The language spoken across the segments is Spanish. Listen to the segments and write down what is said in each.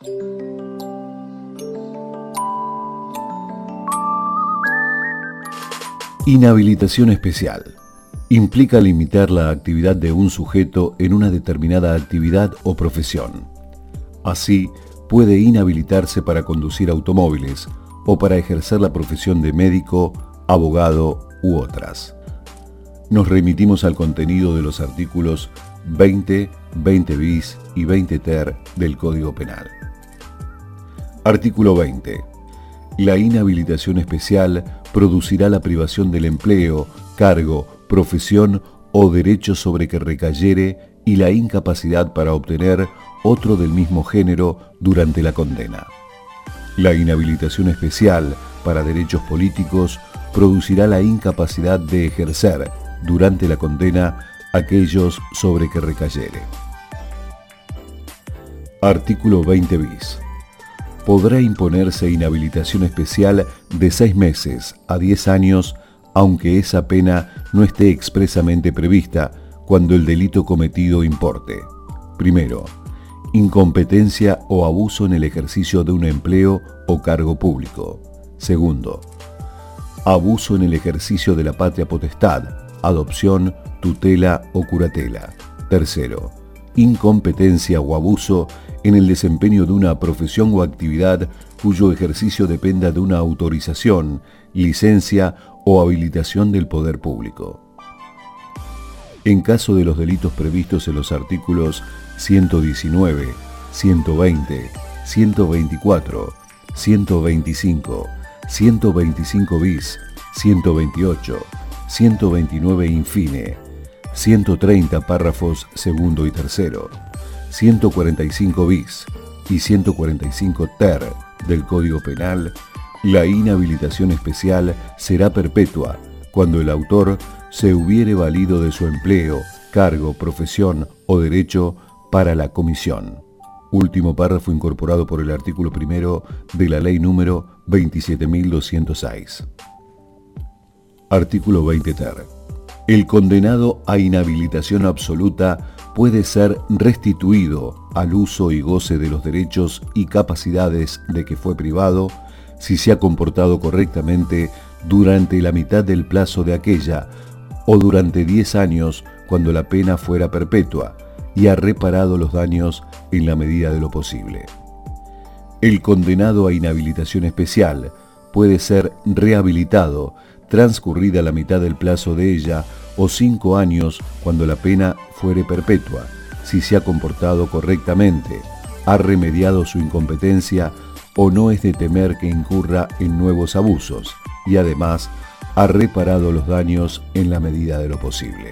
Inhabilitación especial. Implica limitar la actividad de un sujeto en una determinada actividad o profesión. Así, puede inhabilitarse para conducir automóviles o para ejercer la profesión de médico, abogado u otras. Nos remitimos al contenido de los artículos 20, 20 bis y 20 ter del Código Penal. Artículo 20. La inhabilitación especial producirá la privación del empleo, cargo, profesión o derecho sobre que recayere y la incapacidad para obtener otro del mismo género durante la condena. La inhabilitación especial para derechos políticos producirá la incapacidad de ejercer durante la condena aquellos sobre que recayere. Artículo 20 bis. Podrá imponerse inhabilitación especial de 6 meses a 10 años, aunque esa pena no esté expresamente prevista cuando el delito cometido importe: primero, incompetencia o abuso en el ejercicio de un empleo o cargo público; segundo, abuso en el ejercicio de la patria potestad, adopción, tutela o curatela; tercero, incompetencia o abuso en el desempeño de una profesión o actividad cuyo ejercicio dependa de una autorización, licencia o habilitación del poder público. En caso de los delitos previstos en los artículos 119, 120, 124, 125, 125 bis, 128, 129 infine, 130 párrafos segundo y tercero, 145 bis y 145 ter del Código Penal, la inhabilitación especial será perpetua cuando el autor se hubiere valido de su empleo, cargo, profesión o derecho para la comisión. Último párrafo incorporado por el artículo 1 de la Ley número 27.206. Artículo 20 ter. El condenado a inhabilitación absoluta puede ser restituido al uso y goce de los derechos y capacidades de que fue privado si se ha comportado correctamente durante la mitad del plazo de aquella o durante 10 años cuando la pena fuera perpetua y ha reparado los daños en la medida de lo posible. El condenado a inhabilitación especial puede ser rehabilitado transcurrida la mitad del plazo de ella o 5 años cuando la pena fuere perpetua, si se ha comportado correctamente, ha remediado su incompetencia o no es de temer que incurra en nuevos abusos y además ha reparado los daños en la medida de lo posible.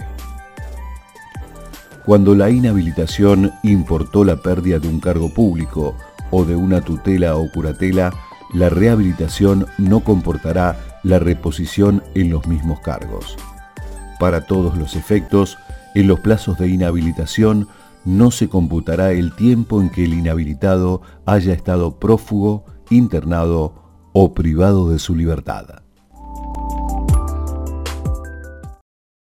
Cuando la inhabilitación importó la pérdida de un cargo público o de una tutela o curatela, la rehabilitación no comportará la reposición en los mismos cargos. Para todos los efectos, en los plazos de inhabilitación no se computará el tiempo en que el inhabilitado haya estado prófugo, internado o privado de su libertad.